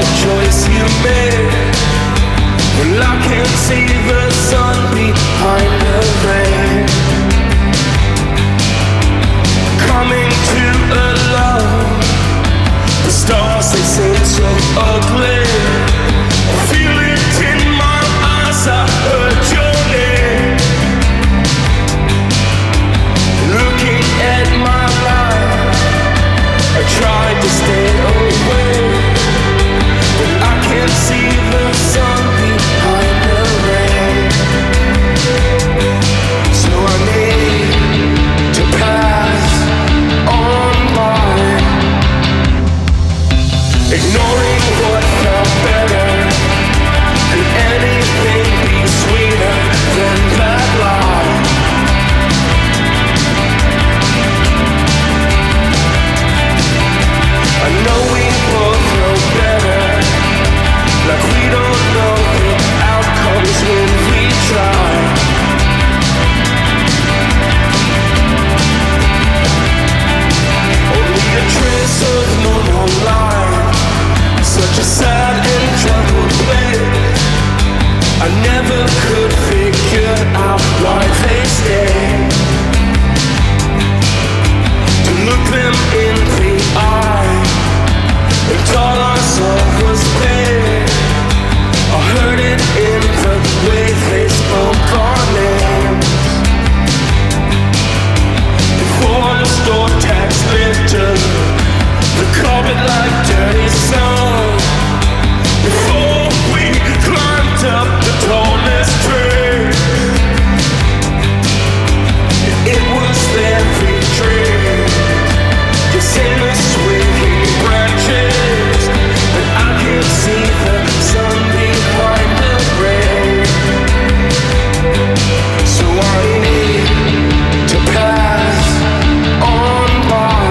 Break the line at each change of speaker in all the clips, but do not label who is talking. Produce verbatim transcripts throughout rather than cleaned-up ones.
the choice you made. Well, I can see the sun behind the rain, coming to a love. The stars, they seem so ugly. I feel it in my eyes, I heard your name. Looking at my life, I tried to stay away, but I can't see the sun behind the rain. So I need to pass on by, ignoring what felt better. Could anything be sweeter than that lie? I know we both know better, like we don't know the outcomes when we try. Only a trace of moon online, such a sad and troubled place. I never could figure out why they stay. To look them in the eye, and all I saw was pain. I heard it in the way they spoke our names. Before the store tax lifted the carpet like dirty sun, before we climbed up the tallest tree, it was their retreat. You say the swinging branches, but I can't see the sun behind the rain. So I need to pass on by,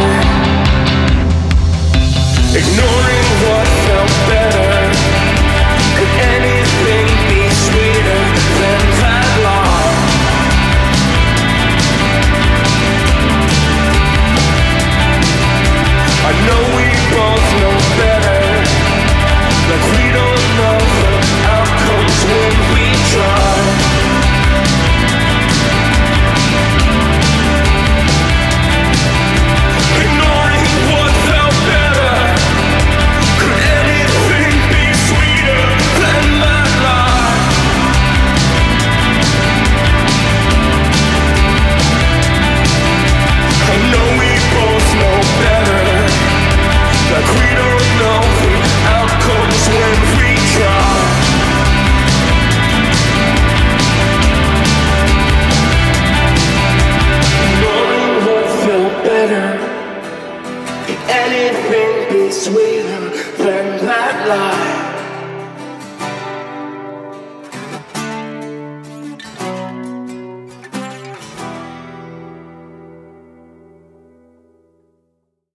ignoring what felt better. Could anything be sweeter than that lie? I know we both know better, like we don't know the outcomes when we try. Ignoring what felt better. Could anything be sweeter than that lie? I know we both know better, like we don't know the outcomes when we try. Knowing what felt better, could anything be sweeter than that lie?